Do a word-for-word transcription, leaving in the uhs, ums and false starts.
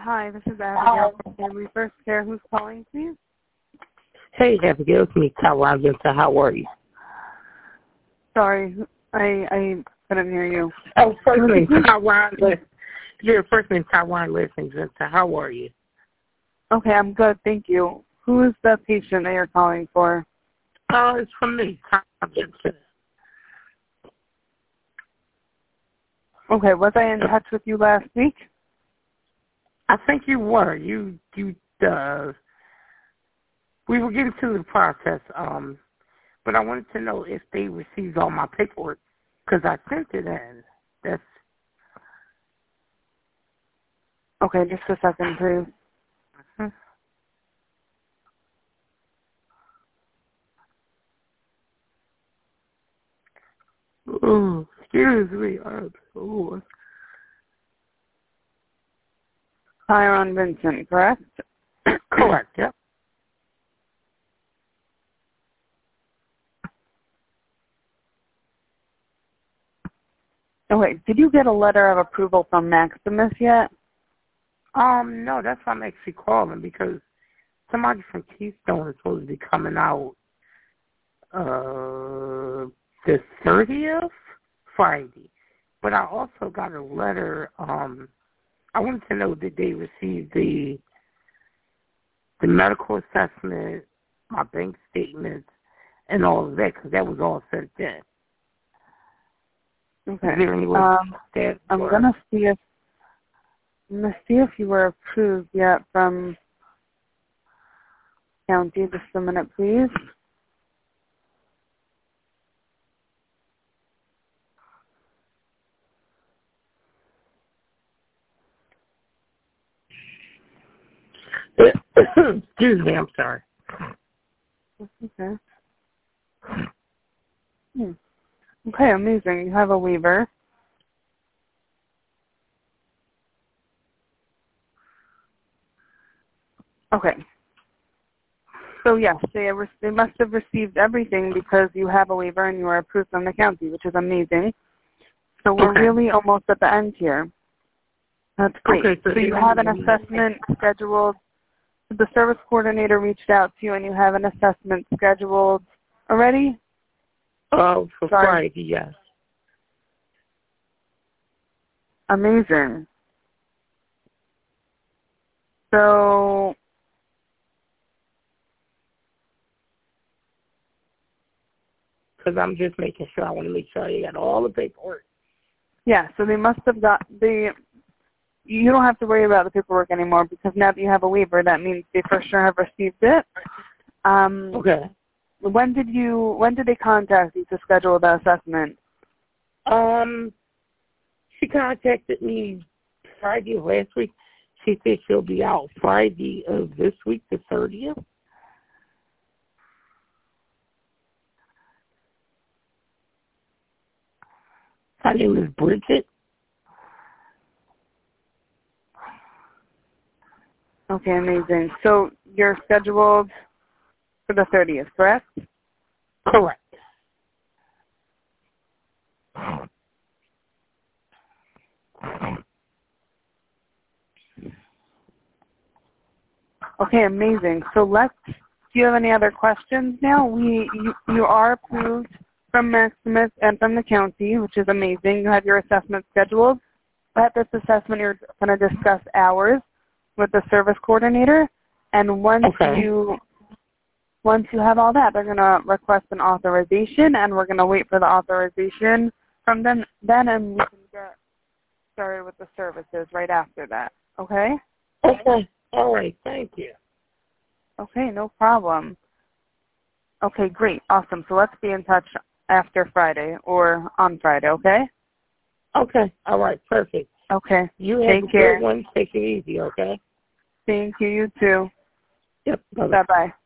Hi, this is Abigail from Family First Care. Who's calling, please? Hey, Abigail, it's me, Tyrone Vincent. How are you? Sorry, I I couldn't hear you. Oh, first name Tyrone. Your first name Tyrone Vincent. How are you? Okay, I'm good, thank you. Who is the patient that you're calling for? Oh, it's from me, Tyrone Vincent. Okay, was I in touch with you last week? I think you were. You you uh, we were getting to the process. Um, but I wanted to know if they received all my paperwork because I sent it in. That's okay. Just a second, please. uh-huh. Oh, excuse me. Uh, oh. Tyrone Vincent, correct? Correct. Yep. Okay, did you get a letter of approval from Maximus yet? Um, no, that's why I'm actually calling because somebody from Keystone is supposed to be coming out uh the thirtieth, Friday. But I also got a letter. Um, I wanted to know did they receive the the medical assessment, my bank statements, and all of that because that was all sent in. Okay. Is there any way um, that I'm or, gonna see if I'm gonna see if you were approved yet from county. Just a minute, please. excuse me, I'm sorry. Okay. Hmm. Okay, amazing. You have a waiver. Okay. So yes, they, have, they must have received everything because you have a waiver and you are approved from the county, which is amazing. So we're Okay. really almost at the end here. That's great. Okay, so, so you have an assessment scheduled. The service coordinator reached out to you and you have an assessment scheduled already? Oh, uh, for Sorry. Friday, yes. Amazing. So Because I'm just making sure. I want to make sure you got all the paperwork. yeah, so they must have got the. You don't have to worry about the paperwork anymore because now that you have a waiver, that means they for sure have received it. Um, Okay. When did you? When did they contact you to schedule the assessment? Um, she contacted me Friday of last week. She said she'll be out Friday of this week, the thirtieth. Her name is Bridget. Okay, amazing. So you're scheduled for the thirtieth, correct? Correct. Okay, amazing. So let's. Do you have any other questions now? We you, you are approved from Maximus and from the county, which is amazing. You have your assessment scheduled. At this assessment, you're going to discuss hours with the service coordinator, and once Okay. you once you have all that, they're going to request an authorization, and we're going to wait for the authorization from them. Then, and we can get started with the services right after that. Okay? Okay. All right. Thank you. Okay, no problem. Okay, great. Awesome. So let's be in touch after Friday or on Friday, okay? Okay. All right. Perfect. Okay. You have Take a care. good one. Take it easy, okay? Thank you. You too. Yep. Bye-bye. Bye-bye.